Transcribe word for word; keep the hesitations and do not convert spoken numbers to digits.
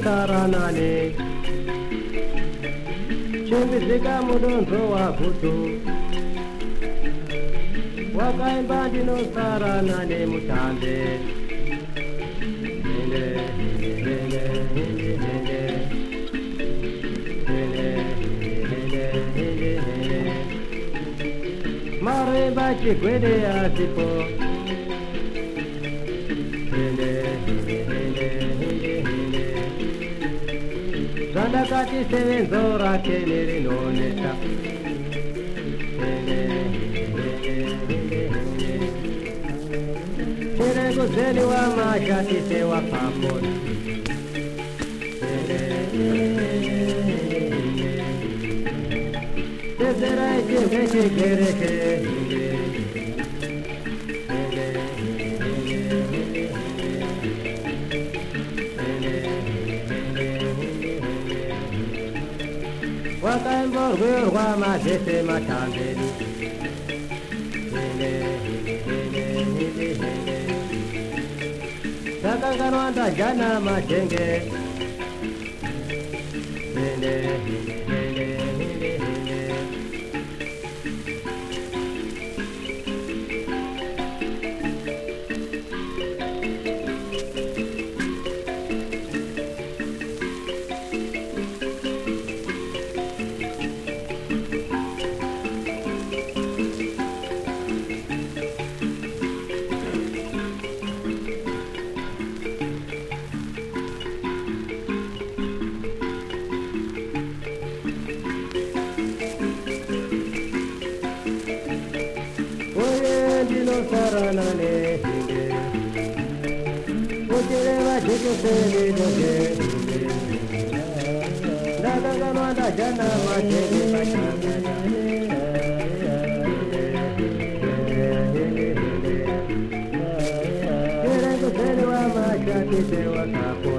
saranane chimbizika mudonzo wakutu wakaimba ndinosaranane mutambe maremba chigwede asipo zvandakati sevenzo rake nerinonesa cherenguzeni wamashatise wakapona sezerai chimwe chigereke wakaimborwerwa mazese matambeni takanganwa ndajana majenge saranane hinde utireva jikiseni doge hinde ndakanganwa ndajana majenge machambe cherenguzeni wamashatise wakapo